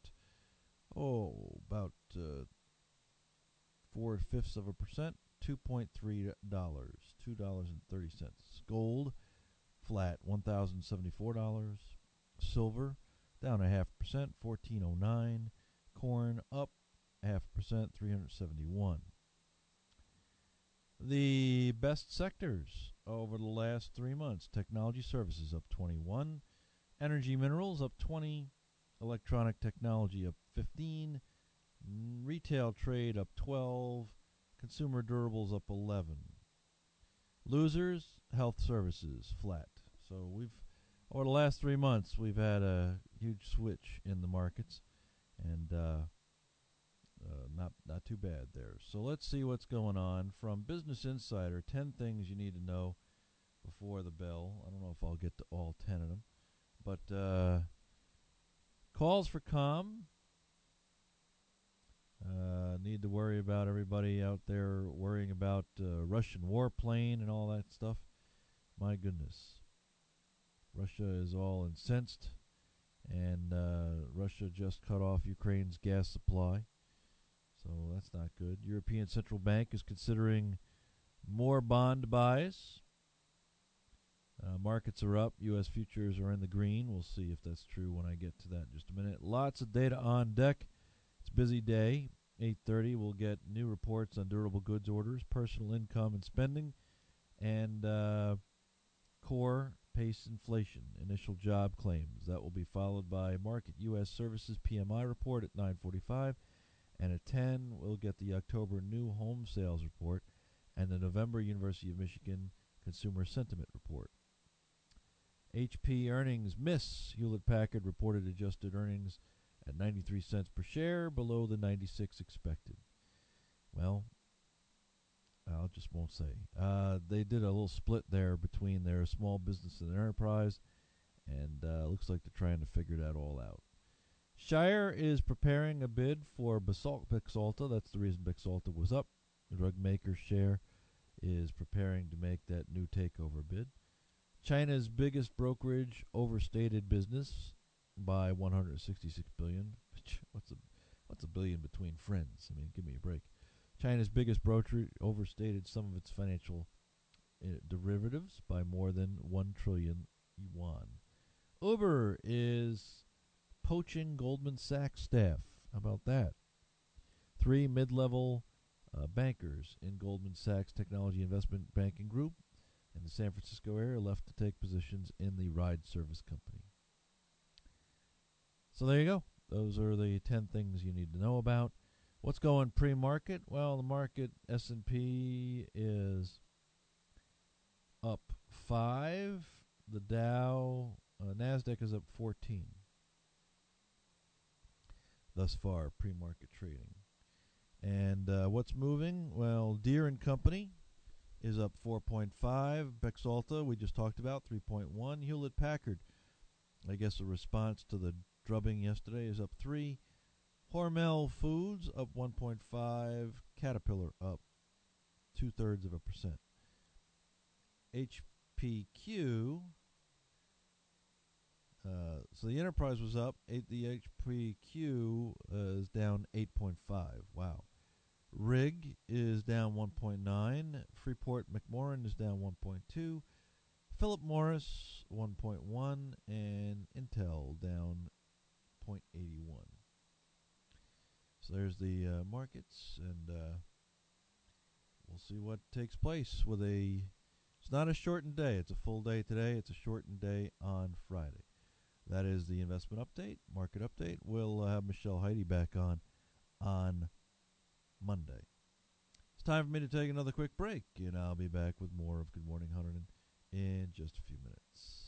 0.4%, $2.3, $2.30. Gold flat, $1,074. Silver down 0.5%, $14.09. Corn up 0.5%, $371. The best sectors over the last 3 months: technology services up 21, energy minerals up 20, Electronic technology up 15. Retail trade up 12. Consumer durables up 11. Losers, health services flat. So over the last 3 months, we've had a huge switch in the markets, and not too bad there. So let's see what's going on from Business Insider. 10 things you need to know before the bell. I don't know if I'll get to all 10 of them, but calls for calm. Need to worry about everybody out there worrying about Russian warplane and all that stuff. My goodness. Russia is all incensed, and Russia just cut off Ukraine's gas supply. So that's not good. European Central Bank is considering more bond buys. Markets are up. U.S. futures are in the green. We'll see if that's true when I get to that in just a minute. Lots of data on deck. It's a busy day. 8:30, we'll get new reports on durable goods orders, personal income and spending, and core pace inflation, initial job claims. That will be followed by market U.S. services PMI report at 9:45. And at 10, we'll get the October new home sales report and the November University of Michigan consumer sentiment report. HP earnings miss. Hewlett-Packard reported adjusted earnings at 93 cents per share, below the 96 expected. Well, I just won't say. They did a little split there between their small business and enterprise, and looks like they're trying to figure that all out. Shire is preparing a bid for Bexalta. That's the reason Bexalta was up. The drug maker's share is preparing to make that new takeover bid. China's biggest brokerage overstated business by $166 billion. What's a billion between friends? I mean, give me a break. China's biggest brokerage overstated some of its financial derivatives by more than 1 trillion yuan. Uber is poaching Goldman Sachs staff. How about that? 3 mid-level bankers in Goldman Sachs Technology Investment Banking Group in the San Francisco area left to take positions in the ride service company. So there you go. Those are the 10 things you need to know about. What's going pre-market? Well, the market S&P is up 5. The Dow, NASDAQ is up 14. Thus far, pre-market trading. And what's moving? Well, Deere & Company is up 4.5. Bexalta, we just talked about, 3.1. Hewlett-Packard, I guess a response to the drubbing yesterday, is up 3. Hormel Foods up 1.5. Caterpillar up 0.2%. HPQ, so the enterprise was up. The HPQ is down 8.5. Wow. RIG is down 1.9. Freeport McMoran is down 1.2. Philip Morris 1.1, and Intel down 0.81. So there's the markets, and we'll see what takes place with it's not a shortened day. It's a full day today. It's a shortened day on Friday. That is the investment update, market update. We'll have Michelle Heidi back on Monday. It's time for me to take another quick break, and I'll be back with more of Good Morning Hunterdon in just a few minutes.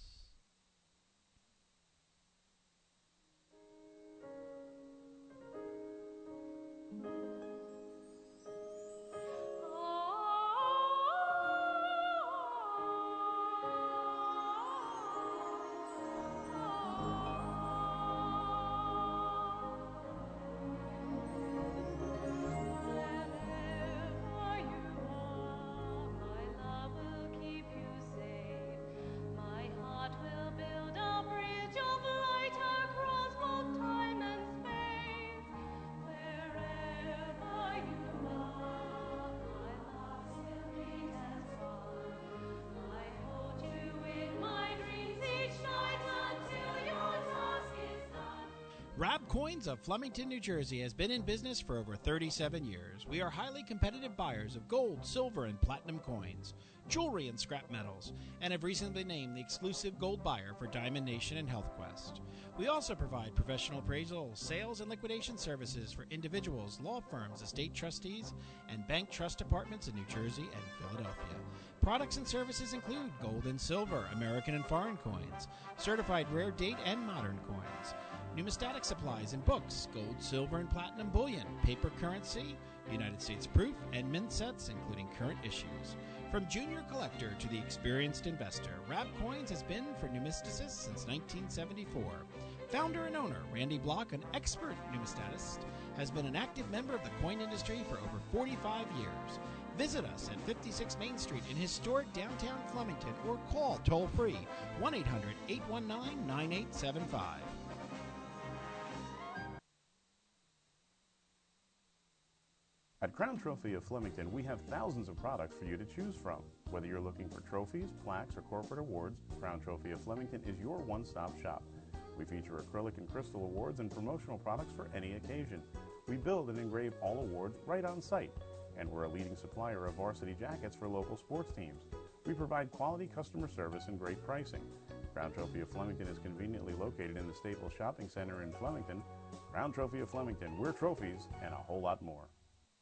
Rab Coins of Flemington, New Jersey has been in business for over 37 years. We are highly competitive buyers of gold, silver, and platinum coins, jewelry, and scrap metals, and have recently been named the exclusive gold buyer for Diamond Nation and HealthQuest. We also provide professional appraisal, sales, and liquidation services for individuals, law firms, estate trustees, and bank trust departments in New Jersey and Philadelphia. Products and services include gold and silver, American and foreign coins, certified rare date and modern coins, numismatic supplies and books, gold, silver, and platinum bullion, paper currency, United States proof, and mint sets, including current issues. From junior collector to the experienced investor, Rab Coins has been for numismaticists since 1974. Founder and owner Randy Block, an expert numismatist, has been an active member of the coin industry for over 45 years. Visit us at 56 Main Street in historic downtown Flemington or call toll-free 1-800-819-9875. At Crown Trophy of Flemington, we have thousands of products for you to choose from. Whether you're looking for trophies, plaques, or corporate awards, Crown Trophy of Flemington is your one-stop shop. We feature acrylic and crystal awards and promotional products for any occasion. We build and engrave all awards right on site, and we're a leading supplier of varsity jackets for local sports teams. We provide quality customer service and great pricing. Crown Trophy of Flemington is conveniently located in the Staples Shopping Center in Flemington. Crown Trophy of Flemington, we're trophies and a whole lot more.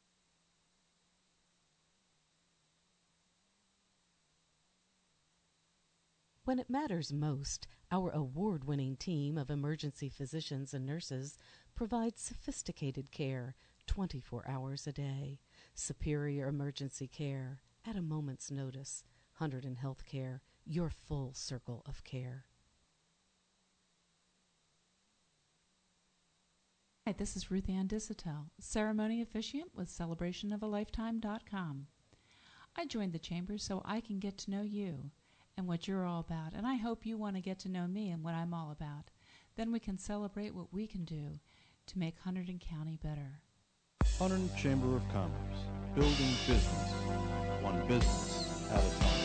When it matters most, our award-winning team of emergency physicians and nurses provides sophisticated care 24 hours a day. Superior emergency care at a moment's notice. Hunterdon Healthcare, your full circle of care. Hi, this is Ruth Ann Disotell, ceremony officiant with celebrationofalifetime.com. I joined the Chamber so I can get to know you and what you're all about, and I hope you want to get to know me and what I'm all about. Then we can celebrate what we can do to make Hunterdon County better. Hunterdon Chamber of Commerce, building business, one business at a time.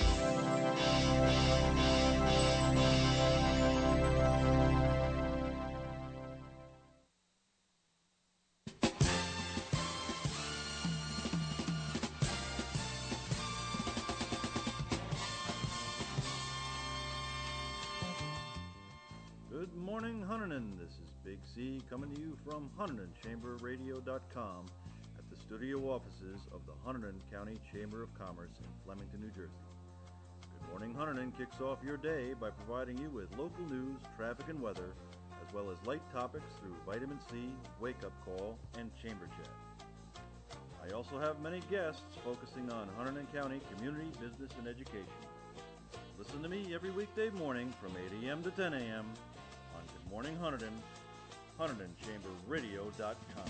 Good morning, Hunterdon. This is Big C coming to you from HunterdonChamberRadio.com at the studio offices of the Hunterdon County Chamber of Commerce in Flemington, New Jersey. Good Morning Hunterdon kicks off your day by providing you with local news, traffic, and weather, as well as light topics through Vitamin C, Wake Up Call, and Chamber Chat. I also have many guests focusing on Hunterdon County community, business, and education. Listen to me every weekday morning from 8 a.m. to 10 a.m. on Good Morning Hunterdon, HunterdonChamberRadio.com.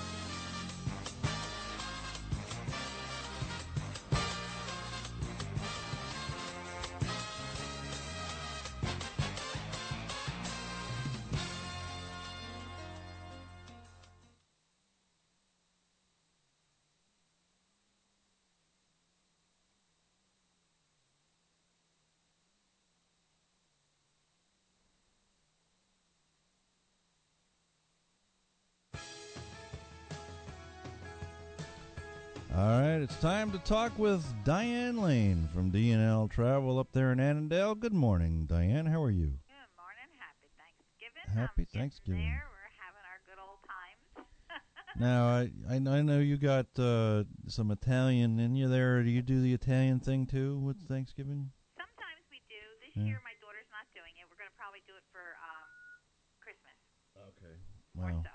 All right, it's time to talk with Diane Lane from D&L Travel up there in Annandale. Good morning, Diane. How are you? Good morning. Happy Thanksgiving. Happy Thanksgiving. There. We're having our good old times. Now, I know you got some Italian in you there. Do you do the Italian thing, too, with Thanksgiving? Sometimes we do. This year, my daughter's not doing it. We're going to probably do it for Christmas. Okay. More Wow. so.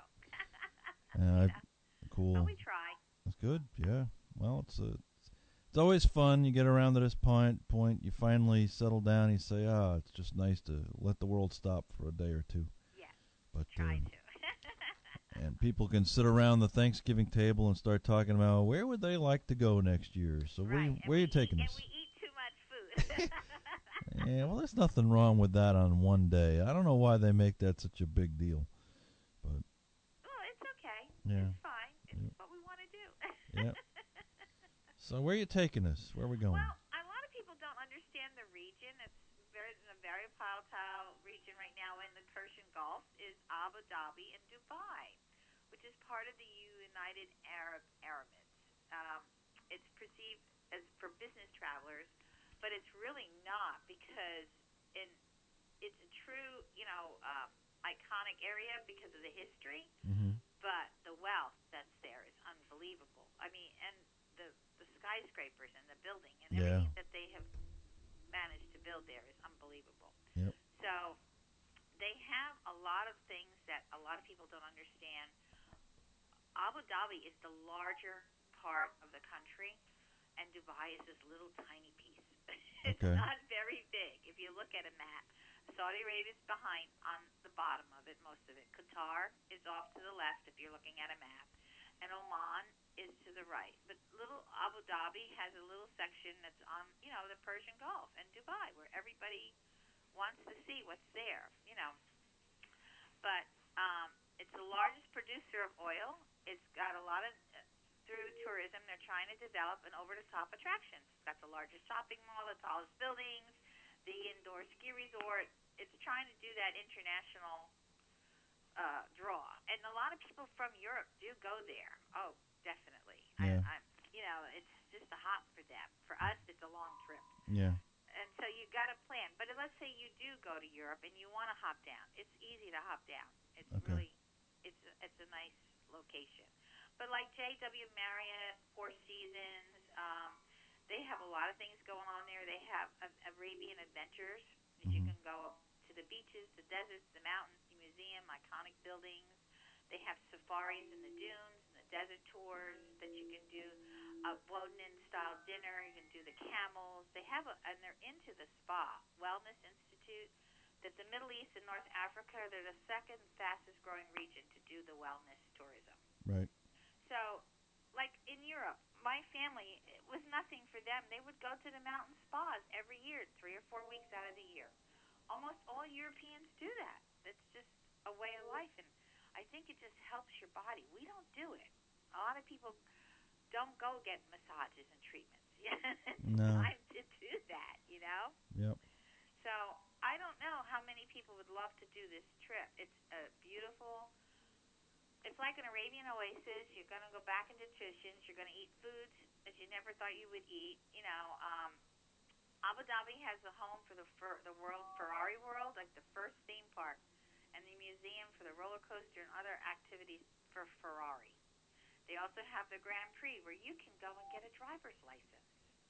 Cool. But we try. That's good. Yeah. Well, it's always fun. You get around to this point, you finally settle down. You say, it's just nice to let the world stop for a day or two. Yes. But Try to. and people can sit around the Thanksgiving table and start talking about where would they like to go next year. So where are you taking us? And we eat too much food. Yeah. Well, there's nothing wrong with that on one day. I don't know why they make that such a big deal, but. Well, it's okay. Yeah. It's fine. It's what we want to do. Yeah. So where are you taking us? Where are we going? Well, a lot of people don't understand the region. It's in the very volatile region right now in the Persian Gulf is Abu Dhabi and Dubai, which is part of the United Arab Emirates. It's perceived as for business travelers, but it's really not because it's a true, iconic area because of the history. Mm-hmm. But the wealth that's there is unbelievable. I mean, and the skyscrapers and the building and everything that they have managed to build there is unbelievable. Yep. So they have a lot of things that a lot of people don't understand. Abu Dhabi is the larger part of the country, and Dubai is this little tiny piece. It's not very big. If you look at a map, Saudi Arabia is behind on the bottom of it, most of it. Qatar is off to the left if you're looking at a map, and Oman is to the right. But little Abu Dhabi has a little section that's on, the Persian Gulf and Dubai, where everybody wants to see what's there, But it's the largest producer of oil. It's got a lot of, through tourism, they're trying to develop an over-the-top attractions. It's got the largest shopping mall, the tallest buildings, the indoor ski resort. It's trying to do that international draw. And a lot of people from Europe do go there. Oh, definitely. Yeah. It's just a hop for them. For us, it's a long trip. Yeah. And so you got to plan. But let's say you do go to Europe and you want to hop down. It's easy to hop down. It's really, it's a nice location. But like JW Marriott, Four Seasons, they have a lot of things going on there. They have Arabian Adventures. You can go to the beaches, the deserts, the mountains, the museum, iconic buildings. They have safaris in the dunes and the desert tours that you can do. A Woden-style dinner. You can do the camels. They have and they're into the spa wellness institute. That the Middle East and North Africa, they're the second fastest growing region to do the wellness tourism. Right. So, like in Europe, my family, it was nothing for them. They would go to the mountain spas every year, 3 or 4 weeks out of the year. Almost all Europeans do that. It's just a way of life, and I think it just helps your body. We don't do it. A lot of people don't go get massages and treatments. It's time to do that, Yep. So I don't know how many people would love to do this trip. It's a beautiful. It's like an Arabian oasis. You're going to go back into traditions. You're going to eat foods that you never thought you would eat. Abu Dhabi has a home for the world Ferrari World, like the first theme park, and the museum for the roller coaster and other activities for Ferrari. They also have the Grand Prix, where you can go and get a driver's license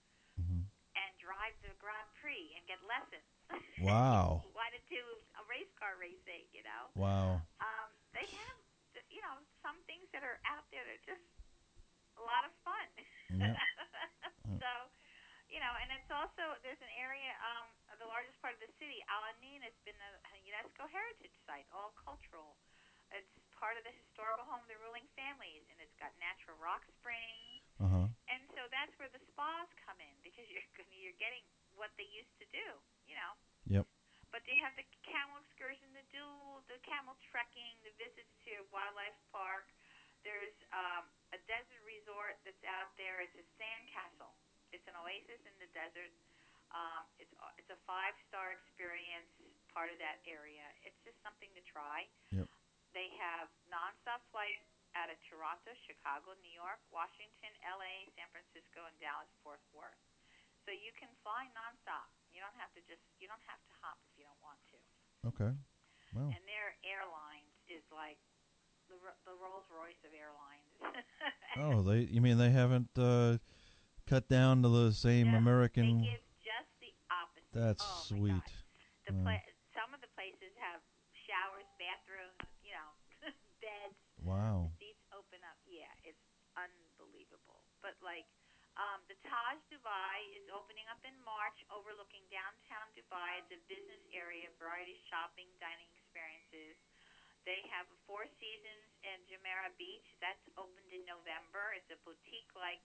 and drive the Grand Prix and get lessons. Wow. Why to do a race car racing, Wow. They have, some things that are out there that are just a lot of fun. Yep. So, and it's also, there's an area, the largest part of the city, Al Ain, has been a UNESCO heritage site, all cultural. It's part of the historical home of the ruling families, and it's got natural rock springs. And so that's where the spas come in, because you're getting what they used to do, Yep. But they have the camel excursion, the camel trekking, the visits to Wildlife Park. There's a desert resort that's out there. It's a sand castle. It's an oasis in the desert. It's a 5-star experience, part of that area. It's just something to try. Yep. They have nonstop flights out of Toronto, Chicago, New York, Washington, L.A., San Francisco, and Dallas-Fort Worth. So you can fly nonstop. You don't have to hop if you don't want to. Okay. Wow. And their airlines is like the Rolls-Royce of airlines. Oh, you mean they haven't cut down to the same American? They give just the opposite. That's sweet. Some of the places have showers, bathrooms, beds. Wow. The seats open up. Yeah, it's unbelievable. But the Taj Dubai is opening up in March, overlooking downtown Dubai. It's a business area, variety shopping, dining experiences. They have a Four Seasons in Jumeirah Beach. That's opened in November. It's a boutique-like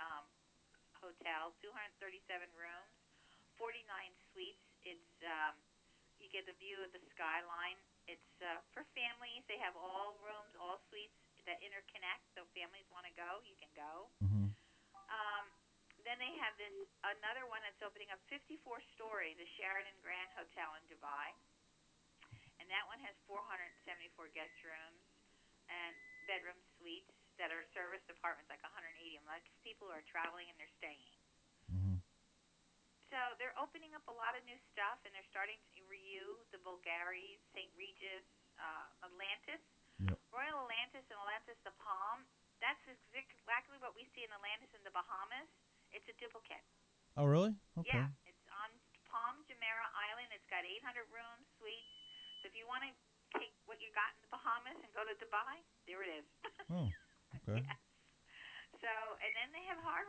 hotel, 237 rooms, 49 suites. It's you get the view of the skyline. It's for families. They have all rooms, all suites that interconnect. So if families want to go, you can go. Then they have another one that's opening up, 54-story, the Sheraton Grand Hotel in Dubai. And that one has 474 guest rooms and bedroom suites that are serviced apartments, like 180 of them. Like people who are traveling and they're staying. Mm-hmm. So they're opening up a lot of new stuff, and they're starting to renew the Bulgari, St. Regis, Atlantis. Yep. Royal Atlantis and Atlantis the Palm. That's exactly what we see in Atlantis in the Bahamas. It's a duplicate. Oh, really? Okay. Yeah, it's on Palm Jumeirah Island. It's got 800 rooms, suites. So if you want to take what you got in the Bahamas and go to Dubai, there it is. Oh, okay. Yes. So, and then they have hard